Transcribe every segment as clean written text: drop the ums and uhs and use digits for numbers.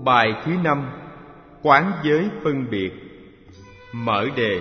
Bài thứ 5. Quán giới phân biệt. Mở đề.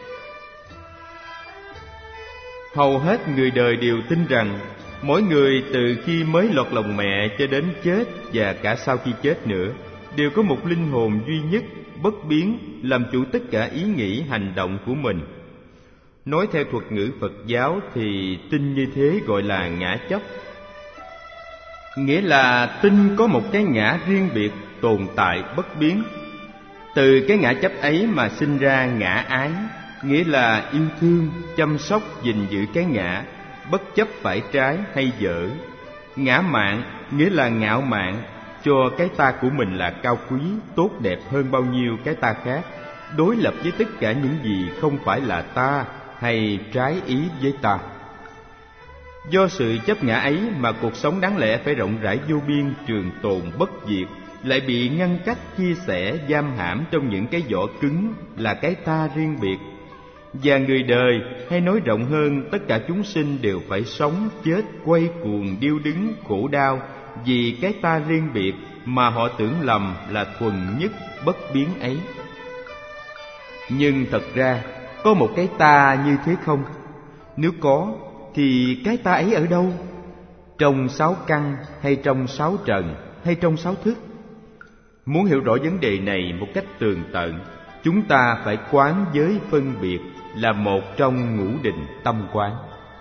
Hầu hết người đời đều tin rằng mỗi người từ khi mới lọt lòng mẹ cho đến chết và cả sau khi chết nữa đều có một linh hồn duy nhất, bất biến, làm chủ tất cả ý nghĩ hành động của mình. Nói theo thuật ngữ Phật giáo thì tin như thế gọi là ngã chấp. Nghĩa là tin có một cái ngã riêng biệt, tồn tại bất biến. Từ cái ngã chấp ấy mà sinh ra ngã ái, nghĩa là yêu thương, chăm sóc, gìn giữ cái ngã, bất chấp phải trái hay dở. Ngã mạn, nghĩa là ngạo mạn, cho cái ta của mình là cao quý, tốt đẹp hơn bao nhiêu cái ta khác, đối lập với tất cả những gì không phải là ta hay trái ý với ta. Do sự chấp ngã ấy mà cuộc sống đáng lẽ phải rộng rãi vô biên, trường tồn bất diệt, lại bị ngăn cách, chia sẻ, giam hãm trong những cái vỏ cứng là cái ta riêng biệt. Và người đời, hay nói rộng hơn, tất cả chúng sinh đều phải sống, chết, quay cuồng, điêu đứng, khổ đau vì cái ta riêng biệt mà họ tưởng lầm là thuần nhất, bất biến ấy. Nhưng thật ra, có một cái ta như thế không? Nếu có, thì cái ta ấy ở đâu? Trong sáu căn, hay trong sáu trần, hay trong sáu thức? Muốn hiểu rõ vấn đề này một cách tường tận, chúng ta phải quán giới phân biệt là một trong ngũ định tâm quán.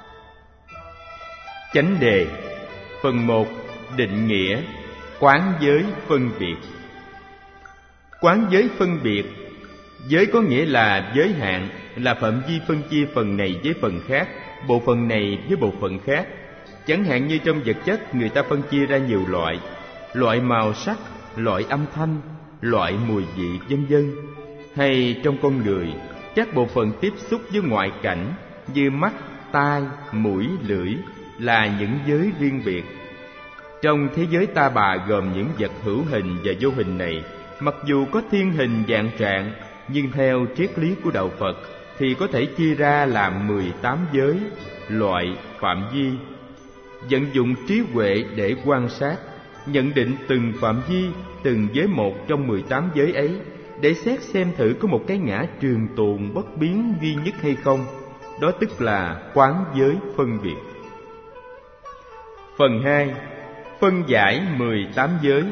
Chánh đề. Phần 1. Định nghĩa. Quán giới phân biệt. Quán giới phân biệt. Giới có nghĩa là giới hạn, là phạm vi phân chia phần này với phần khác, bộ phận này với bộ phận khác. Chẳng hạn như trong vật chất, người ta phân chia ra nhiều loại: loại màu sắc, loại âm thanh, loại mùi vị, vân vân. Hay trong con người, các bộ phận tiếp xúc với ngoại cảnh như mắt, tai, mũi, lưỡi là những giới riêng biệt. Trong thế giới ta bà gồm những vật hữu hình và vô hình này, mặc dù có thiên hình vạn trạng, nhưng theo triết lý của đạo Phật thì có thể chia ra làm 18 giới, loại, phạm vi. Vận dụng trí huệ để quan sát, nhận định từng phạm vi, từng giới một trong 18 giới ấy, để xét xem thử có một cái ngã trường tồn bất biến duy nhất hay không. Đó tức là quán giới phân biệt. Phần 2. Phân giải 18 giới.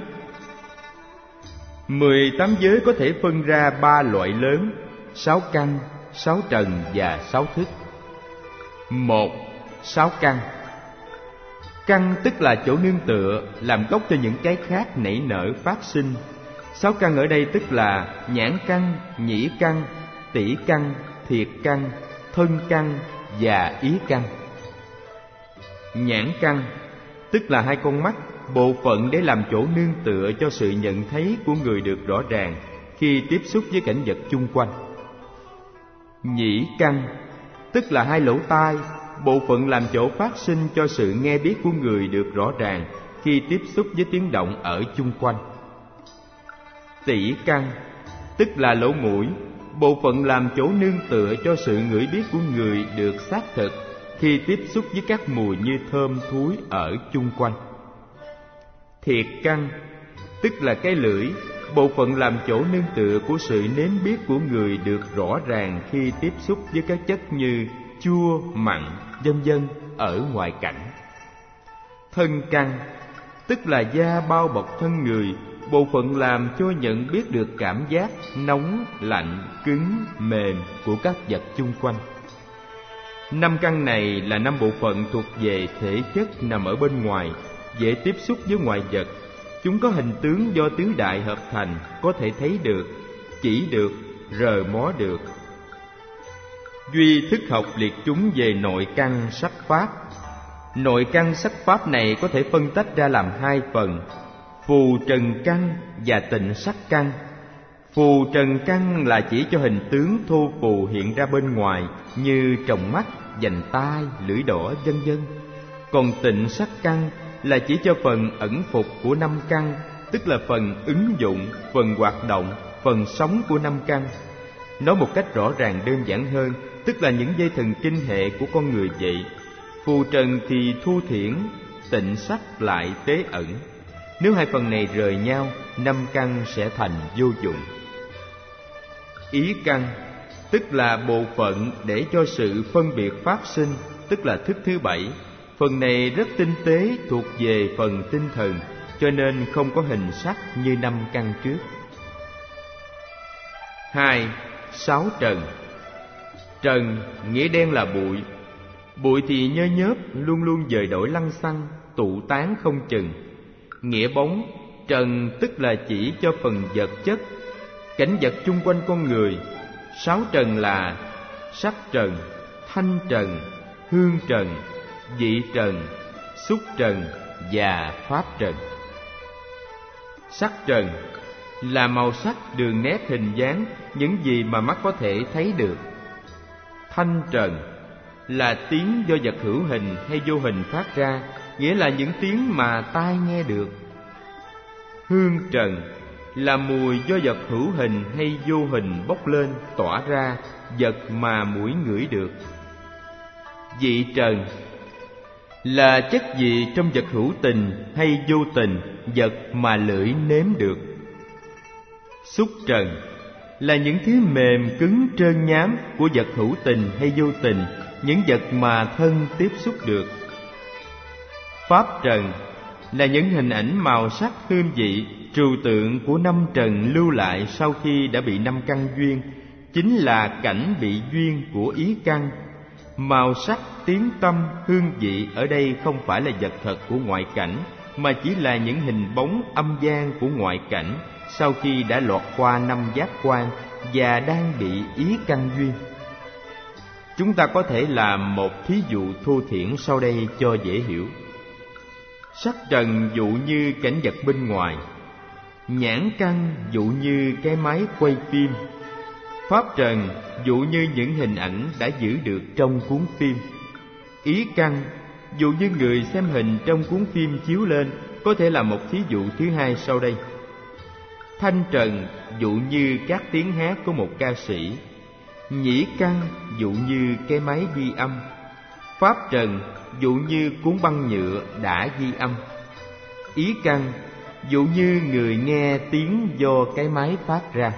18 giới có thể phân ra 3 loại lớn: 6 căn, 6 trần và 6 thức. 1. 6 căn. Căn tức là chỗ nương tựa, làm gốc cho những cái khác nảy nở phát sinh. 6 căn ở đây tức là nhãn căn, nhĩ căn, tỷ căn, thiệt căn, thân căn và ý căn. Nhãn căn tức là 2 con mắt, bộ phận để làm chỗ nương tựa cho sự nhận thấy của người được rõ ràng khi tiếp xúc với cảnh vật chung quanh. Nhĩ căn tức là 2 lỗ tai, bộ phận làm chỗ phát sinh cho sự nghe biết của người được rõ ràng khi tiếp xúc với tiếng động ở chung quanh. Tỷ căn tức là lỗ mũi, bộ phận làm chỗ nương tựa cho sự ngửi biết của người được xác thực khi tiếp xúc với các mùi như thơm, thúi ở chung quanh. Thiệt căn tức là cái lưỡi, bộ phận làm chỗ nương tựa của sự nếm biết của người được rõ ràng khi tiếp xúc với các chất như chua, mặn, vân vân ở ngoại cảnh. Thân căn tức là da bao bọc thân người, bộ phận làm cho nhận biết được cảm giác nóng, lạnh, cứng, mềm của các vật chung quanh. 5 căn này là 5 bộ phận thuộc về thể chất nằm ở bên ngoài, dễ tiếp xúc với ngoại vật. Chúng có hình tướng do tứ đại hợp thành, có thể thấy được, chỉ được, rờ mó được. Duy thức học liệt chúng về nội căn sắc pháp. Nội căn sắc pháp này có thể phân tách ra làm 2 phần: phù trần căn và tịnh sắc căn. Phù trần căn là chỉ cho hình tướng thô phù hiện ra bên ngoài như tròng mắt, vành tai, lưỡi đỏ, vân vân. Còn tịnh sắc căn là chỉ cho phần ẩn phục của 5 căn, tức là phần ứng dụng, phần hoạt động, phần sống của 5 căn. Nói một cách rõ ràng đơn giản hơn, tức là những dây thần kinh hệ của con người vậy. Phù trần thì thu thiển, tịnh sắc lại tế ẩn. Nếu hai phần này rời nhau, năm căn sẽ thành vô dụng. Ý căn, tức là bộ phận để cho sự phân biệt pháp sinh, tức là thức thứ 7. Phần này rất tinh tế, thuộc về phần tinh thần, cho nên không có hình sắc như năm căn trước. 2. Sáu trần. Trần nghĩa đen là bụi. Bụi thì nhơ nhớp, luôn luôn dời đổi lăng xăng, tụ tán không chừng. Nghĩa bóng, trần tức là chỉ cho phần vật chất, cảnh vật chung quanh con người. Sáu trần là sắc trần, thanh trần, hương trần, vị trần, xúc trần và pháp trần. Sắc trần là màu sắc, đường nét, hình dáng, những gì mà mắt có thể thấy được. Thanh trần là tiếng do vật hữu hình hay vô hình phát ra, nghĩa là những tiếng mà tai nghe được. Hương trần là mùi do vật hữu hình hay vô hình bốc lên, tỏa ra, vật mà mũi ngửi được. Vị trần là chất vị trong vật hữu tình hay vô tình, vật mà lưỡi nếm được. Xúc trần là những thứ mềm cứng trơn nhám của vật hữu tình hay vô tình, những vật mà thân tiếp xúc được. Pháp trần là những hình ảnh, màu sắc, hương vị, trừu tượng của năm trần lưu lại sau khi đã bị năm căn duyên, chính là cảnh bị duyên của ý căn. Màu sắc, tiếng tâm, hương vị ở đây không phải là vật thật của ngoại cảnh, mà chỉ là những hình bóng âm gian của ngoại cảnh sau khi đã lọt qua năm giác quan và đang bị ý căn duyên. Chúng ta có thể làm một thí dụ thô thiển sau đây cho dễ hiểu. Sắc trần dụ như cảnh vật bên ngoài, nhãn căn dụ như cái máy quay phim, pháp trần dụ như những hình ảnh đã giữ được trong cuốn phim, ý căn dụ như người xem hình trong cuốn phim chiếu lên. Có thể là một thí dụ thứ hai sau đây. Thanh trần dụ như các tiếng hát của một ca sĩ, nhĩ căn dụ như cái máy ghi âm, pháp trần dụ như cuốn băng nhựa đã ghi âm, ý căn dụ như người nghe tiếng do cái máy phát ra.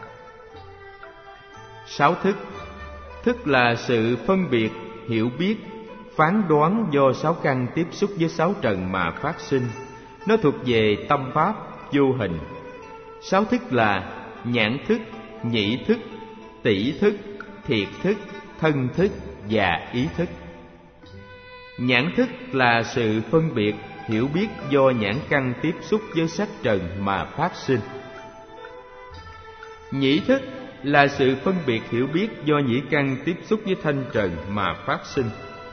Sáu thức. Thức là sự phân biệt, hiểu biết, phán đoán do sáu căn tiếp xúc với sáu trần mà phát sinh. Nó thuộc về tâm pháp vô hình. Sáu thức là nhãn thức, nhĩ thức, tỷ thức, thiệt thức, thân thức và ý thức. Nhãn thức là sự phân biệt, hiểu biết do nhãn căn tiếp xúc với sắc trần mà phát sinh. Nhĩ thức là sự phân biệt, hiểu biết do nhĩ căn tiếp xúc với thanh trần mà phát sinh.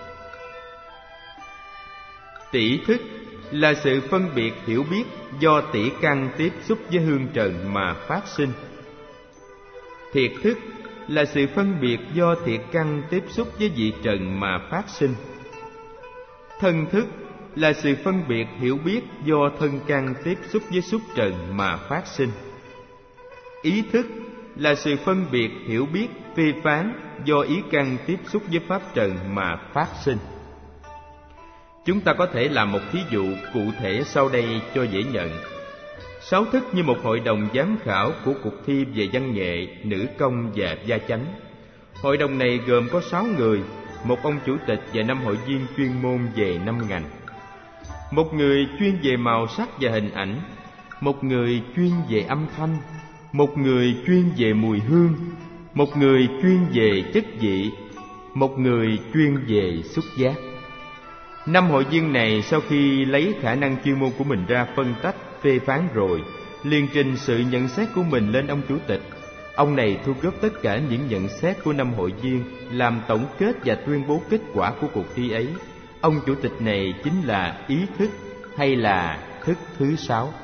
Tỷ thức là sự phân biệt, hiểu biết do tỷ căn tiếp xúc với hương trần mà phát sinh. Thiệt thức là sự phân biệt do thiệt căn tiếp xúc với vị trần mà phát sinh. Thân thức là sự phân biệt, hiểu biết do thân căn tiếp xúc với xúc trần mà phát sinh. Ý thức là sự phân biệt, hiểu biết, phê phán do ý căn tiếp xúc với pháp trần mà phát sinh. Chúng ta có thể làm một thí dụ cụ thể sau đây cho dễ nhận. Sáu thức như một hội đồng giám khảo của cuộc thi về văn nghệ, nữ công và gia chánh. Hội đồng này gồm có 6 người, một ông chủ tịch và 5 hội viên chuyên môn về 5 ngành. Một người chuyên về màu sắc và hình ảnh, một người chuyên về âm thanh, một người chuyên về mùi hương, một người chuyên về chất vị, một người chuyên về xúc giác. 5 hội viên này sau khi lấy khả năng chuyên môn của mình ra phân tách, phê phán rồi, liền trình sự nhận xét của mình lên ông chủ tịch. Ông này thu góp tất cả những nhận xét của 5 hội viên, làm tổng kết và tuyên bố kết quả của cuộc thi ấy. Ông chủ tịch này chính là ý thức hay là thức thứ 6.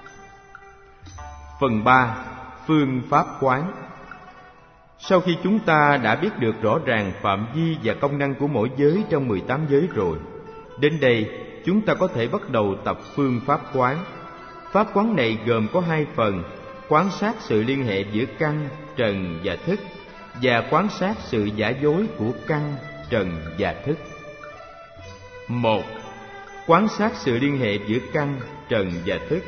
Phần 3. Phương pháp quán. Sau khi chúng ta đã biết được rõ ràng phạm vi và công năng của mỗi giới trong 18 giới rồi, đến đây chúng ta có thể bắt đầu tập phương pháp quán. Pháp quán này gồm có 2 phần: quan sát sự liên hệ giữa căn, trần và thức, và quan sát sự giả dối của căn, trần và thức. 1. Quán sát sự liên hệ giữa căn, trần và thức.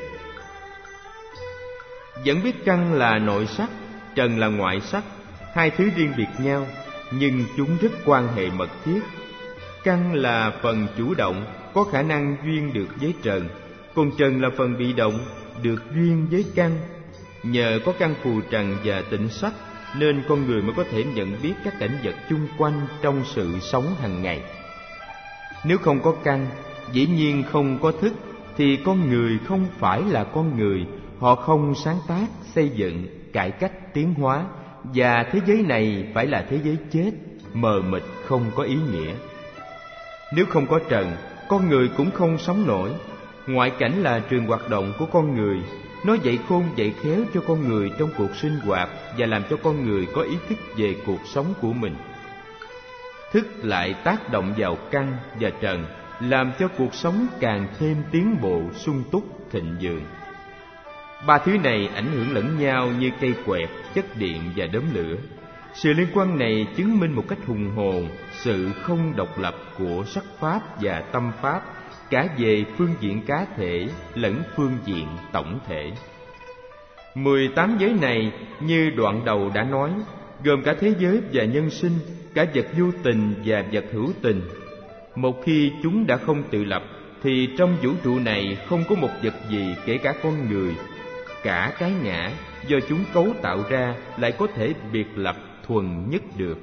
Vẫn biết căn là nội sắc, trần là ngoại sắc, hai thứ riêng biệt nhau, nhưng chúng rất quan hệ mật thiết. Căn là phần chủ động, có khả năng duyên được với trần, còn trần là phần bị động, được duyên với căn. Nhờ có căn phù trần và tịnh sắc, nên con người mới có thể nhận biết các cảnh vật chung quanh trong sự sống hàng ngày. Nếu không có căn, dĩ nhiên không có thức, thì con người không phải là con người. Họ không sáng tác, xây dựng, cải cách, tiến hóa, và thế giới này phải là thế giới chết, mờ mịt, không có ý nghĩa. Nếu không có trần, con người cũng không sống nổi. Ngoại cảnh là trường hoạt động của con người, nó dạy khôn dạy khéo cho con người trong cuộc sinh hoạt và làm cho con người có ý thức về cuộc sống của mình. Thức lại tác động vào căn và trần, làm cho cuộc sống càng thêm tiến bộ, sung túc, thịnh vượng. Ba thứ này ảnh hưởng lẫn nhau như cây quẹt, chất điện và đốm lửa. Sự liên quan này chứng minh một cách hùng hồn sự không độc lập của sắc pháp và tâm pháp, cả về phương diện cá thể lẫn phương diện tổng thể. 18 giới này như đoạn đầu đã nói, gồm cả thế giới và nhân sinh, cả vật vô tình và vật hữu tình. Một khi chúng đã không tự lập, thì trong vũ trụ này không có một vật gì, kể cả con người, cả cái ngã do chúng cấu tạo ra lại có thể biệt lập thuần nhất được.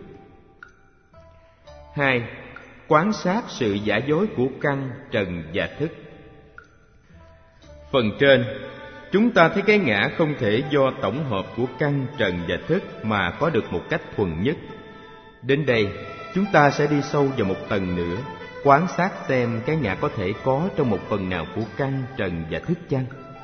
2. Quán sát sự giả dối của căn, trần và thức. Phần trên, chúng ta thấy cái ngã không thể do tổng hợp của căn, trần và thức mà có được một cách thuần nhất. Đến đây, chúng ta sẽ đi sâu vào một tầng nữa, quan sát xem cái ngã có thể có trong một phần nào của căn, trần và thức chăng?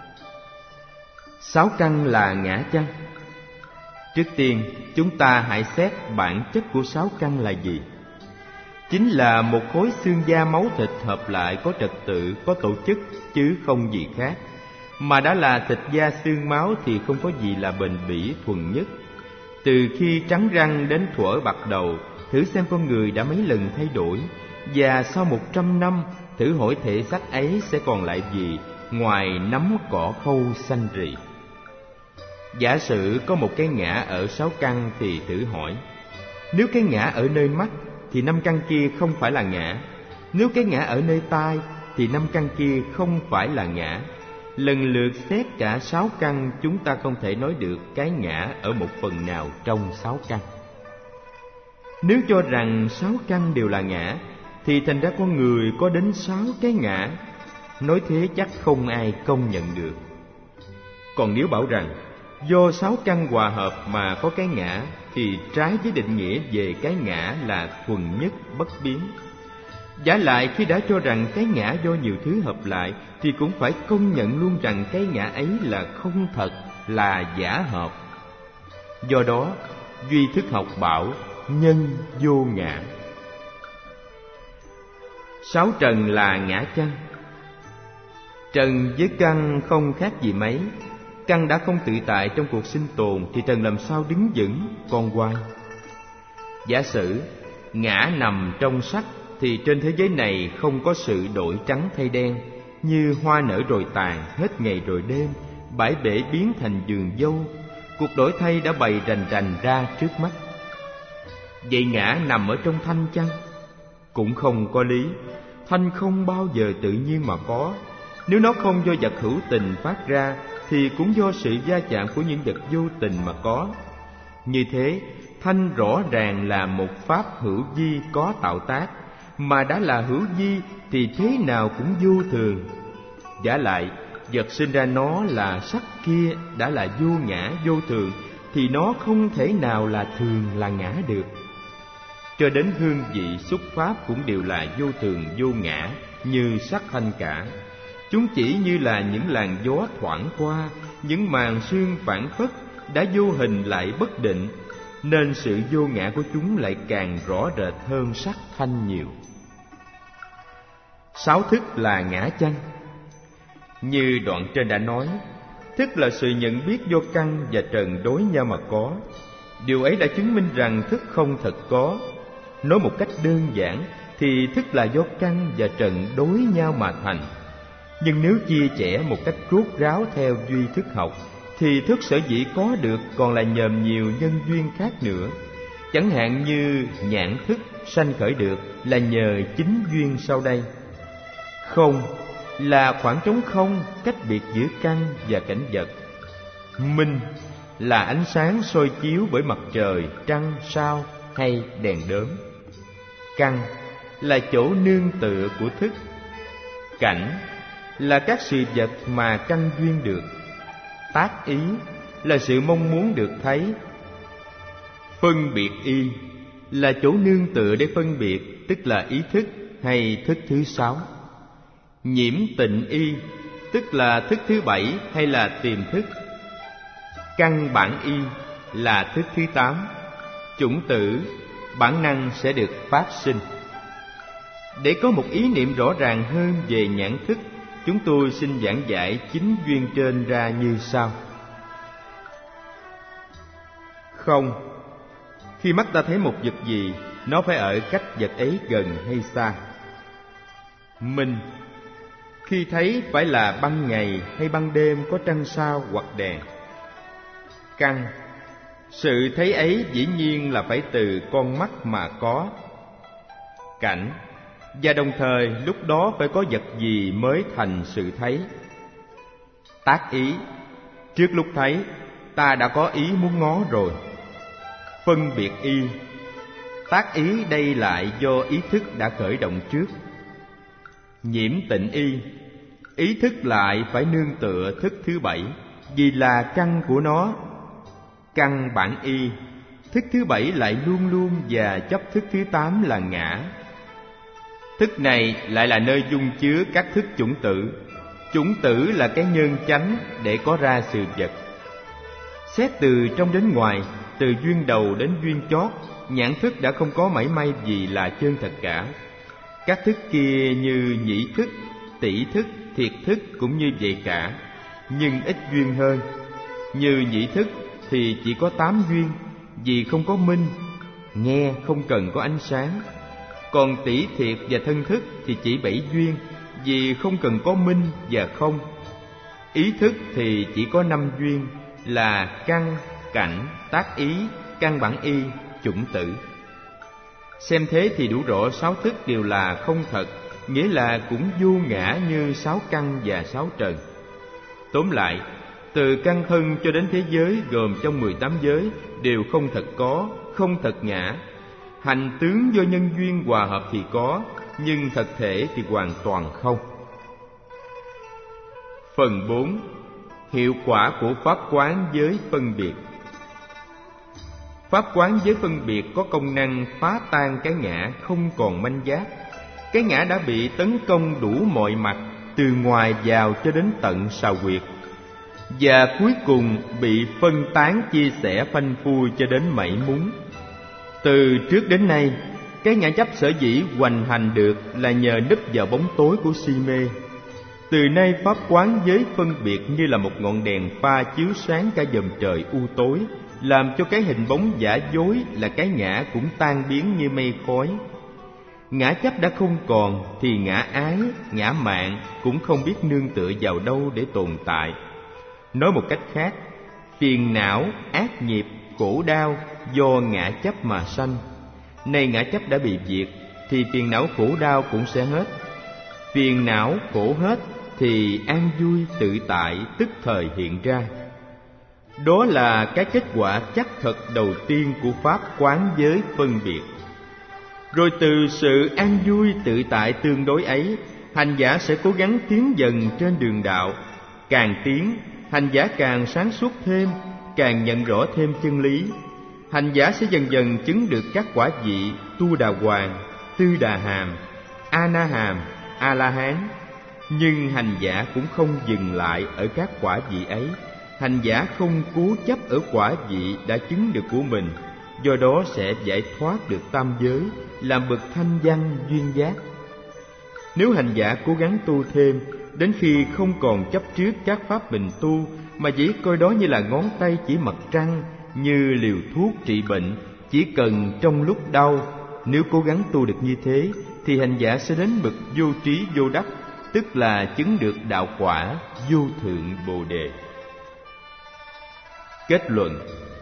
6 căn là ngã chăng? Trước tiên, chúng ta hãy xét bản chất của 6 căn là gì? Chính là một khối xương da máu thịt hợp lại, có trật tự, có tổ chức, chứ không gì khác. Mà đã là thịt da xương máu thì không có gì là bền bỉ thuần nhất. Từ khi trắng răng đến thuở bạc đầu, thử xem con người đã mấy lần thay đổi. Và sau 100 năm, thử hỏi thể xác ấy sẽ còn lại gì ngoài nắm cỏ khâu xanh rì. Giả sử có một cái ngã ở 6 căn thì thử hỏi, nếu cái ngã ở nơi mắt thì 5 căn kia không phải là ngã. Nếu cái ngã ở nơi tai thì 5 căn kia không phải là ngã. Lần lượt xét cả 6 căn, chúng ta không thể nói được cái ngã ở một phần nào trong 6 căn. Nếu cho rằng 6 căn đều là ngã, thì thành ra con người có đến 6 cái ngã. Nói thế chắc không ai công nhận được. Còn nếu bảo rằng do 6 căn hòa hợp mà có cái ngã, thì trái với định nghĩa về cái ngã là thuần nhất bất biến. Vả lại, khi đã cho rằng cái ngã do nhiều thứ hợp lại, thì cũng phải công nhận luôn rằng cái ngã ấy là không thật, là giả hợp. Do đó, duy thức học bảo nhân vô ngã. 6 trần là ngã chăng? Trần với căn không khác gì mấy. Căn đã không tự tại trong cuộc sinh tồn thì trần làm sao đứng vững con quay? Giả sử ngã nằm trong sắc thì trên thế giới này không có sự đổi trắng thay đen, như hoa nở rồi tàn, hết ngày rồi đêm, bãi bể biến thành vườn dâu. Cuộc đổi thay đã bày rành rành ra trước mắt. Vậy ngã nằm ở trong thanh chăng? Cũng không có lý. Thanh không bao giờ tự nhiên mà có. Nếu nó không do vật hữu tình phát ra, thì cũng do sự va chạm của những vật vô tình mà có. Như thế, thanh rõ ràng là một pháp hữu vi có tạo tác, mà đã là hữu vi thì thế nào cũng vô thường. Vả lại, vật sinh ra nó là sắc kia đã là vô ngã vô thường, thì nó không thể nào là thường là ngã được. Cho đến hương vị xúc pháp cũng đều là vô thường vô ngã như sắc thanh cả. Chúng chỉ như là những làn gió thoảng qua, những màn sương phảng phất, đã vô hình lại bất định, nên sự vô ngã của chúng lại càng rõ rệt hơn sắc thanh nhiều. 6 thức là ngã chăng? Như đoạn trên đã nói, thức là sự nhận biết do căn và trần đối nhau mà có. Điều ấy đã chứng minh rằng thức không thật có. Nói một cách đơn giản, thì thức là do căn và trần đối nhau mà thành. Nhưng nếu chia sẻ một cách rốt ráo theo duy thức học, thì thức sở dĩ có được còn là nhờ nhiều nhân duyên khác nữa. Chẳng hạn như nhãn thức sanh khởi được là nhờ chính duyên sau đây. Không là khoảng trống không cách biệt giữa căn và cảnh vật. Minh là ánh sáng soi chiếu bởi mặt trời, trăng, sao hay đèn đóm. Căn là chỗ nương tựa của thức. Cảnh là các sự vật mà căn duyên được. Tác ý là sự mong muốn được thấy. Phân biệt y là chỗ nương tựa để phân biệt, tức là ý thức hay thức thứ 6. Nhiễm tịnh y tức là thức thứ 7 hay là tiềm thức. Căn bản y là thức thứ 8. Chủng tử, bản năng sẽ được phát sinh. Để có một ý niệm rõ ràng hơn về nhãn thức, chúng tôi xin giảng giải chính duyên trên ra như sau. Không, khi mắt ta thấy một vật gì, nó phải ở cách vật ấy gần hay xa. Minh, khi thấy phải là ban ngày hay ban đêm có trăng sao hoặc đèn. Căn, sự thấy ấy dĩ nhiên là phải từ con mắt mà có. Cảnh, và đồng thời lúc đó phải có vật gì mới thành sự thấy. Tác ý, trước lúc thấy ta đã có ý muốn ngó rồi. Phân biệt y, tác ý đây lại do ý thức đã khởi động trước. Nhiễm tịnh y, ý thức lại phải nương tựa thức thứ 7, vì là căn của nó. Căn bản y, thức thứ 7 lại luôn luôn và chấp thức thứ 8 là ngã. Thức này lại là nơi dung chứa các thức chủng tử. Chủng tử là cái nhân chánh để có ra sự vật. Xét từ trong đến ngoài, từ duyên đầu đến duyên chót, nhãn thức đã không có mảy may gì là chân thật cả. Các thức kia như nhĩ thức, tỷ thức, thiệt thức cũng như vậy cả, nhưng ít duyên hơn. Như nhĩ thức thì chỉ có 8 duyên, vì không có minh, nghe không cần có ánh sáng. Còn tỷ thiệt và thân thức thì chỉ 7 duyên, vì không cần có minh và không. Ý thức thì chỉ có 5 duyên là căn, cảnh, tác ý, căn bản y, chủng tử. Xem thế thì đủ rõ 6 thức đều là không thật, nghĩa là cũng vô ngã như 6 căn và 6 trần. Tóm lại, từ căn thân cho đến thế giới gồm trong 18 giới đều không thật có, không thật ngã. Hành tướng do nhân duyên hòa hợp thì có, nhưng thật thể thì hoàn toàn không. Phần 4. Hiệu quả của pháp quán với phân biệt. Pháp quán với phân biệt có công năng phá tan cái ngã không còn manh giác. Cái ngã đã bị tấn công đủ mọi mặt, từ ngoài vào cho đến tận sào huyệt, và cuối cùng bị phân tán chia sẻ phanh phui cho đến mảy mún. Từ trước đến nay, cái ngã chấp sở dĩ hoành hành được là nhờ núp vào bóng tối của si mê. Từ nay pháp quán với phân biệt như là một ngọn đèn pha chiếu sáng cả vòm trời u tối, làm cho cái hình bóng giả dối là cái ngã cũng tan biến như mây khói. Ngã chấp đã không còn thì ngã ái, ngã mạn cũng không biết nương tựa vào đâu để tồn tại. Nói một cách khác, phiền não, ác nghiệp, khổ đau do ngã chấp mà sanh. Nay ngã chấp đã bị diệt thì phiền não khổ đau cũng sẽ hết. Phiền não khổ hết thì an vui tự tại tức thời hiện ra. Đó là cái kết quả chắc thật đầu tiên của pháp quán giới phân biệt. Rồi từ sự an vui tự tại tương đối ấy, hành giả sẽ cố gắng tiến dần trên đường đạo. Càng tiến, hành giả càng sáng suốt thêm, càng nhận rõ thêm chân lý. Hành giả sẽ dần dần chứng được các quả vị Tu Đà Hoàng, Tư Đà Hàm, A Na Hàm, A La Hán. Nhưng hành giả cũng không dừng lại ở các quả vị ấy. Hành giả không cố chấp ở quả vị đã chứng được của mình, do đó sẽ giải thoát được tam giới, làm bậc thanh văn duyên giác. Nếu hành giả cố gắng tu thêm, đến khi không còn chấp trước các pháp mình tu, mà chỉ coi đó như là ngón tay chỉ mặt trăng, như liều thuốc trị bệnh, chỉ cần trong lúc đau. Nếu cố gắng tu được như thế, thì hành giả sẽ đến bậc vô trí vô đắc, tức là chứng được đạo quả vô thượng Bồ Đề. Kết luận: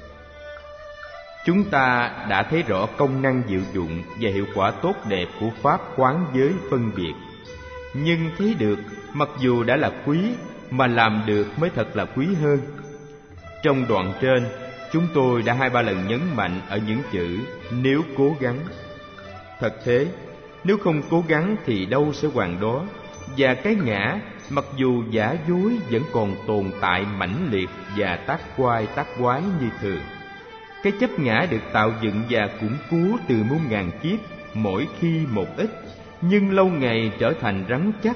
chúng ta đã thấy rõ công năng diệu dụng và hiệu quả tốt đẹp của pháp quán giới phân biệt. Nhưng thấy được mặc dù đã là quý, mà làm được mới thật là quý hơn. Trong đoạn trên, chúng tôi đã 2-3 lần nhấn mạnh ở những chữ nếu cố gắng. Thật thế, nếu không cố gắng thì đâu sẽ hoàn đó. Và cái ngã, mặc dù giả dối, vẫn còn tồn tại mãnh liệt và tác quái như thường. Cái chấp ngã được tạo dựng và củng cố từ muôn ngàn kiếp, mỗi khi một ít, nhưng lâu ngày trở thành rắn chắc,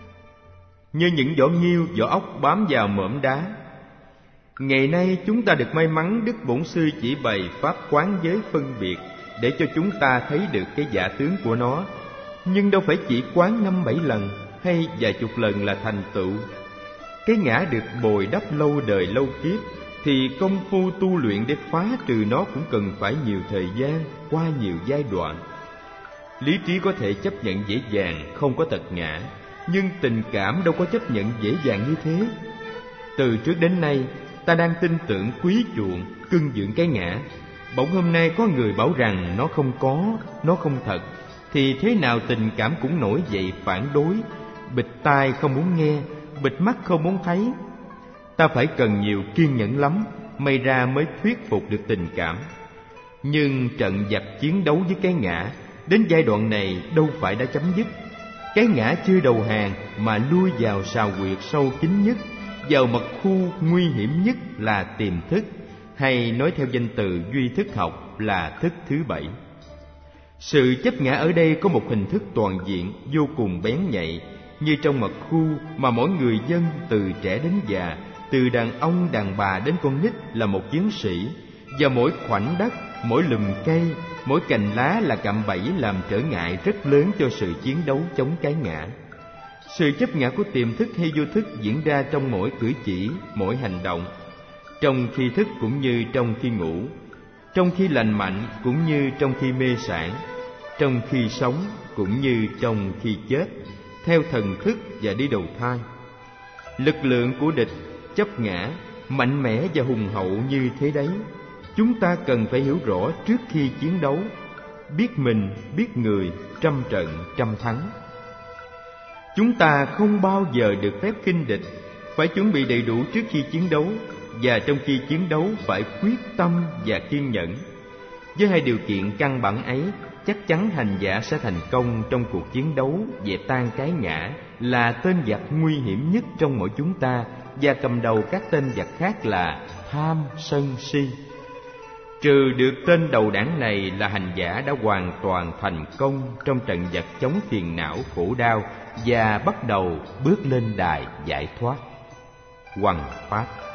như những vỏ nghiêu, vỏ ốc bám vào mỏm đá. Ngày nay chúng ta được may mắn Đức Bổn Sư chỉ bày pháp quán giới phân biệt để cho chúng ta thấy được cái giả tướng của nó. Nhưng đâu phải chỉ quán 5-7 lần hay vài chục lần là thành tựu. Cái ngã được bồi đắp lâu đời lâu kiếp, thì công phu tu luyện để phá trừ nó cũng cần phải nhiều thời gian, qua nhiều giai đoạn. Lý trí có thể chấp nhận dễ dàng không có tật ngã, nhưng tình cảm đâu có chấp nhận dễ dàng như thế. Từ trước đến nay, ta đang tin tưởng quý chuộng, cưng dưỡng cái ngã. Bỗng hôm nay có người bảo rằng nó không có, nó không thật, thì thế nào tình cảm cũng nổi dậy phản đối, bịt tai không muốn nghe, bịt mắt không muốn thấy. Ta phải cần nhiều kiên nhẫn lắm, may ra mới thuyết phục được tình cảm. Nhưng trận giặc chiến đấu với cái ngã đến giai đoạn này đâu phải đã chấm dứt. Cái ngã chưa đầu hàng mà lui vào sào huyệt sâu kín nhất, vào mật khu nguy hiểm nhất là tiềm thức, hay nói theo danh từ duy thức học là thức thứ 7. Sự chấp ngã ở đây có một hình thức toàn diện vô cùng bén nhạy, như trong mật khu mà mỗi người dân từ trẻ đến già, từ đàn ông đàn bà đến con nít là một chiến sĩ, và mỗi khoảnh đất, mỗi lùm cây, mỗi cành lá là cạm bẫy làm trở ngại rất lớn cho sự chiến đấu chống cái ngã. Sự chấp ngã của tiềm thức hay vô thức diễn ra trong mỗi cử chỉ, mỗi hành động, trong khi thức cũng như trong khi ngủ, trong khi lành mạnh cũng như trong khi mê sản, trong khi sống cũng như trong khi chết, theo thần thức và đi đầu thai. Lực lượng của địch, chấp ngã, mạnh mẽ và hùng hậu như thế đấy, chúng ta cần phải hiểu rõ trước khi chiến đấu, biết mình, biết người, trăm trận trăm thắng. Chúng ta không bao giờ được phép khinh địch, phải chuẩn bị đầy đủ trước khi chiến đấu, và trong khi chiến đấu phải quyết tâm và kiên nhẫn. Với hai điều kiện căn bản ấy, chắc chắn hành giả sẽ thành công trong cuộc chiến đấu dẹp tan cái ngã, là tên giặc nguy hiểm nhất trong mỗi chúng ta, và cầm đầu các tên giặc khác là tham, sân, si. Trừ được tên đầu đảng này là hành giả đã hoàn toàn thành công trong trận giặc chống phiền não khổ đau và bắt đầu bước lên đài giải thoát. Hoằng Pháp.